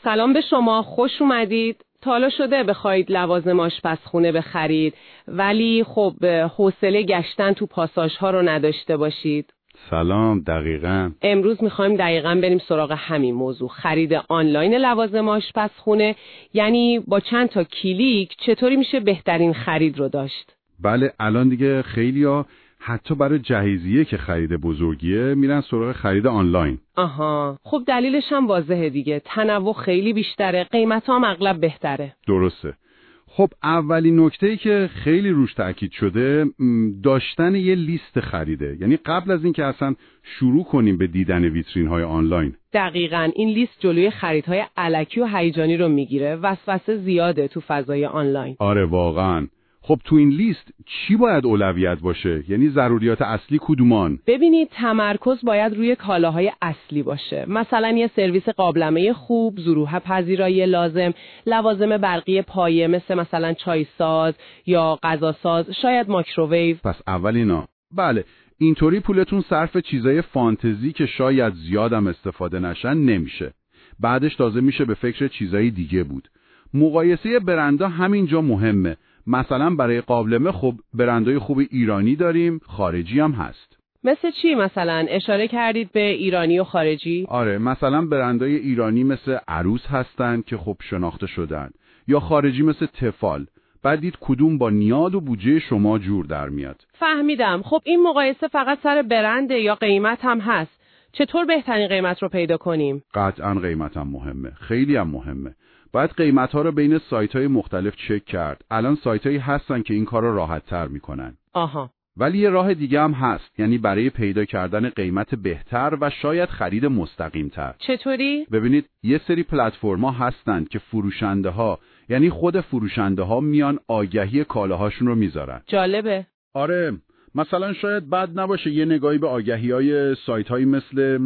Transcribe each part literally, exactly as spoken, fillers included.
سلام به شما، خوش اومدید. تا حالا شده بخواید لوازم آشپزخونه بخرید ولی خب حوصله گشتن تو پاساژها رو نداشته باشید؟ سلام. دقیقاً امروز میخوایم دقیقاً بریم سراغ همین موضوع، خرید آنلاین لوازم آشپزخونه. یعنی با چند تا کلیک چطوری میشه بهترین خرید رو داشت؟ بله، الان دیگه خیلیا حتی برای جهیزیه که خرید بزرگیه میرن سراغ خرید آنلاین. آها، خب دلیلش هم واضحه دیگه، تنوع خیلی بیشتره، قیمت هم اغلب بهتره. درسته. خب اولین نکته‌ای که خیلی روش تأکید شده داشتن یه لیست خریده، یعنی قبل از اینکه اصلا شروع کنیم به دیدن ویترین‌های آنلاین. دقیقاً این لیست جلوی خریدهای الکی و هیجانی رو میگیره، وسوسه زیاده تو فضای آنلاین. آره واقعاً. خب تو این لیست چی باید اولویت باشه؟ یعنی ضروریات اصلی کدومان؟ ببینید تمرکز باید روی کالاهای اصلی باشه، مثلا یه سرویس قابلمه خوب، ظروف پذیرایی لازم، لوازم برقی پایه مثل مثلا چای ساز یا غذاساز، شاید مایکروویو. پس اول اینا. بله، اینطوری پولتون صرف چیزای فانتزی که شاید زیادم استفاده نشن نمیشه. بعدش تازه میشه به فکر چیزای دیگه بود. مقایسه برندها همینجا مهمه. مثلا برای قابلمه خب برندهای خوب ایرانی داریم، خارجی هم هست. مثل چی مثلا؟ اشاره کردید به ایرانی و خارجی؟ آره، مثلا برندهای ایرانی مثل عروس هستن که خب شناخته شدن، یا خارجی مثل تفال. بعد دید کدوم با نیاز و بودجه شما جور در میاد. فهمیدم. خب این مقایسه فقط سر برنده یا قیمت هم هست؟ چطور بهترین قیمت رو پیدا کنیم؟ قطعاً قیمت هم مهمه، خیلی هم مهمه. باید قیمت‌ها رو بین سایت‌های مختلف چک کرد. الان سایت‌هایی هستن که این کار رو راحت‌تر می‌کنن. آها. ولی یه راه دیگه هم هست، یعنی برای پیدا کردن قیمت بهتر و شاید خرید مستقیم‌تر. چطوری؟ ببینید یه سری پلتفرم‌ها هستن که فروشنده‌ها، یعنی خود فروشنده‌ها میان آگهی کالاهاشون رو میذارن. جالبه. آره، مثلا شاید بد نباشه یه نگاهی به آگهی‌های سایت‌هایی مثل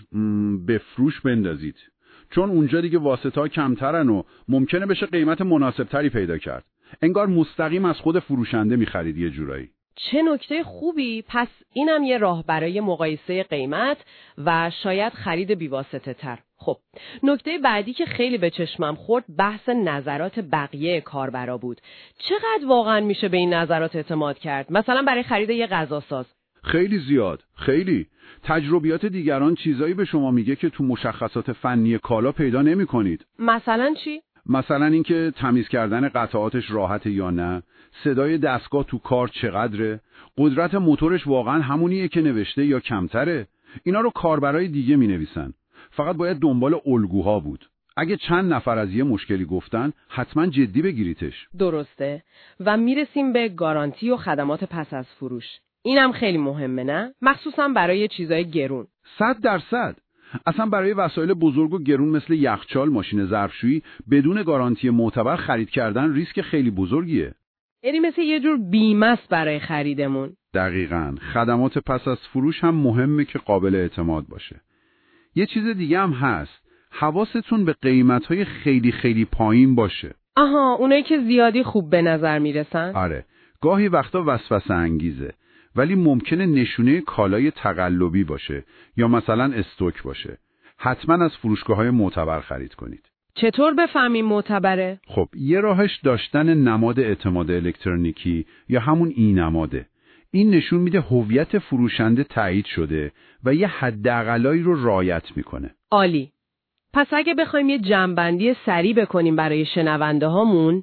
بفروش بندازید. چون اونجا دیگه واسطه‌ها کمترن و ممکنه بشه قیمت مناسبتری پیدا کرد. انگار مستقیم از خود فروشنده می‌خرید یه جورایی. چه نکته خوبی. پس اینم یه راه برای مقایسه قیمت و شاید خرید بیواسطه تر. خب نکته بعدی که خیلی به چشمم خورد بحث نظرات بقیه کاربرا بود. چقدر واقعا میشه به این نظرات اعتماد کرد؟ مثلا برای خرید یه غذاساز. خیلی زیاد، خیلی. تجربیات دیگران چیزایی به شما میگه که تو مشخصات فنی کالا پیدا نمی‌کنید. مثلا چی؟ مثلا اینکه تمیز کردن قطعاتش راحته یا نه، صدای دستگاه تو کار چقدره، قدرت موتورش واقعا همونیه که نوشته یا کمتره. اینا رو کاربرای دیگه مینویسن. فقط باید دنبال الگوها بود. اگه چند نفر از یه مشکلی گفتن، حتما جدی بگیریتش. درسته. و میرسیم به گارانتی و خدمات پس از فروش. اینم خیلی مهمه نه؟ مخصوصا برای چیزای گرون. صد درصد. اصلا برای وسایل بزرگ و گرون مثل یخچال، ماشین ظرفشویی بدون گارانتی معتبر خرید کردن ریسک خیلی بزرگیه. یعنی مثل یه جور بیمه است برای خریدمون. دقیقاً. خدمات پس از فروش هم مهمه که قابل اعتماد باشه. یه چیز دیگه هم هست. حواستون به قیمت‌های خیلی خیلی پایین باشه. آها، اونایی که زیادی خوب به نظر میرسن؟ آره. گاهی وقتا وسوسه انگیزه. ولی ممکنه نشونه کالای تقلبی باشه یا مثلا استوک باشه. حتما از فروشگاه‌های معتبر خرید کنید. چطور بفهمیم معتبره؟ خب یه راهش داشتن نماد اعتماد الکترونیکی یا همون ای نماده. این نشون میده هویت فروشنده تایید شده و یه حداقلایی رو رعایت میکنه. عالی. پس اگه بخوایم یه جمع‌بندی سریع بکنیم برای شنونده هامون،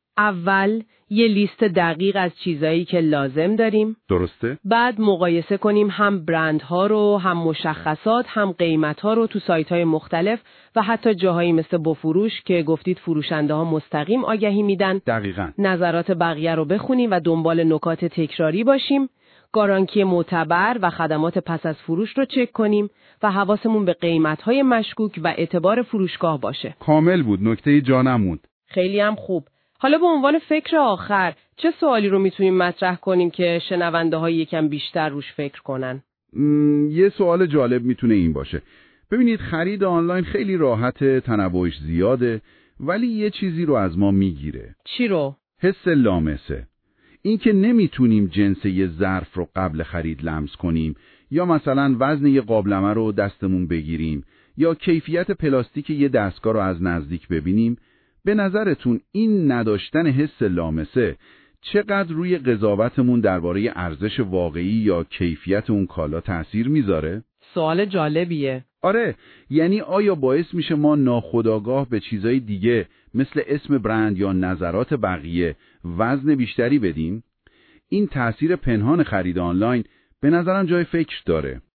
اول یه لیست دقیق از چیزایی که لازم داریم. درسته؟ بعد مقایسه کنیم هم برندها رو، هم مشخصات، هم قیمتها رو تو سایت‌های مختلف و حتی جاهایی مثل بفروش که گفتید فروشنده ها مستقیم آگهی میدن. دقیقاً. نظرات بقیه رو بخونیم و دنبال نکات تکراری باشیم. گارانتی معتبر و خدمات پس از فروش رو چک کنیم و حواسمون به قیمت‌های مشکوک و اعتبار فروشگاه باشه. کامل بود، نکته جا نموند. خیلی هم خوب. حالا به عنوان فکر آخر چه سوالی رو میتونیم مطرح کنیم که شنونده ها یکم بیشتر روش فکر کنن؟ م، یه سوال جالب میتونه این باشه. ببینید خرید آنلاین خیلی راحته، تنوعش زیاده، ولی یه چیزی رو از ما میگیره. چی رو؟ حس لامسه. این که نمیتونیم جنس یه ظرف رو قبل خرید لمس کنیم یا مثلا وزن یه قابلمه رو دستمون بگیریم یا کیفیت پلاستیک یه دستگاه رو از نزدیک ببینیم، به نظرتون این نداشتن حس لامسه چقدر روی قضاوتمون درباره ارزش واقعی یا کیفیت اون کالا تأثیر میذاره؟ سوال جالبیه. آره، یعنی آیا باعث میشه ما ناخودآگاه به چیزای دیگه مثل اسم برند یا نظرات بقیه وزن بیشتری بدیم؟ این تأثیر پنهان خرید آنلاین به نظرم جای فکر داره.